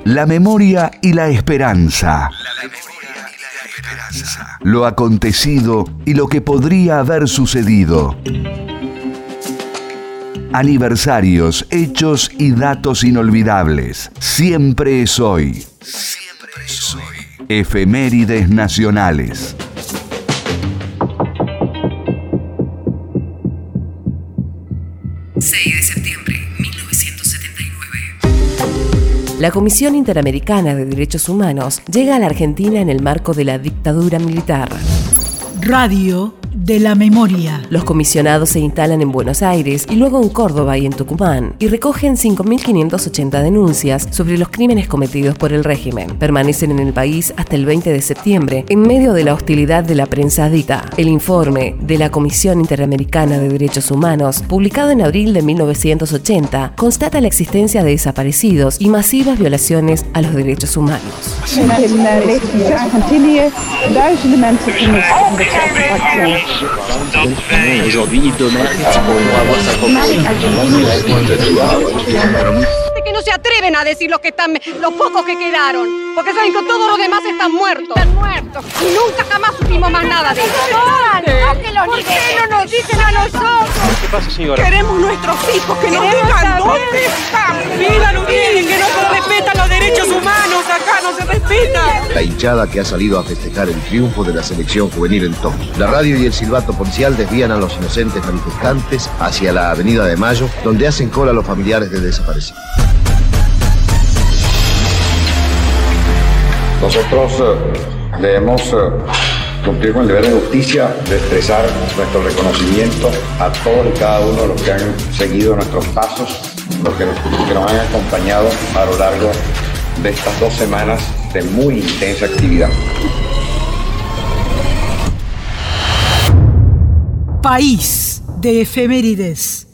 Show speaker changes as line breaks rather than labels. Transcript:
La memoria y la esperanza. Lo acontecido y lo que podría haber sucedido. Aniversarios, hechos y datos inolvidables. Siempre es hoy. Siempre es hoy. Efemérides nacionales.
La Comisión Interamericana de Derechos Humanos llega a la Argentina en el marco de la dictadura militar.
Radio de la Memoria.
Los comisionados se instalan en Buenos Aires y luego en Córdoba y en Tucumán y recogen 5.580 denuncias sobre los crímenes cometidos por el régimen. Permanecen en el país hasta el 20 de septiembre en medio de la hostilidad de la prensa dita. El informe de la Comisión Interamericana de Derechos Humanos, publicado en abril de 1980, constata la existencia de desaparecidos y masivas violaciones a los derechos humanos.
Que no se atreven a decir los pocos que quedaron, porque saben que todos los demás están muertos. Y nunca jamás supimos más nada de ellos. ¿Por qué no nos dicen a nosotros?
¿Qué pasa, señora?
Queremos nuestros hijos, que nos digan dónde están. Vivan ustedes, que no se respetan los derechos humanos, acá no se respeta.
La hinchada que ha salido a festejar el triunfo de la selección juvenil en Tokio. La radio y el silbato policial desvían a los inocentes manifestantes hacia la Avenida de Mayo, donde hacen cola los familiares de desaparecidos.
Nosotros debemos cumplir con el deber de justicia de expresar nuestro reconocimiento a todos y cada uno de los que han seguido nuestros pasos, los que nos han acompañado a lo largo de estas 2 semanas de muy intensa actividad.
País de efemérides.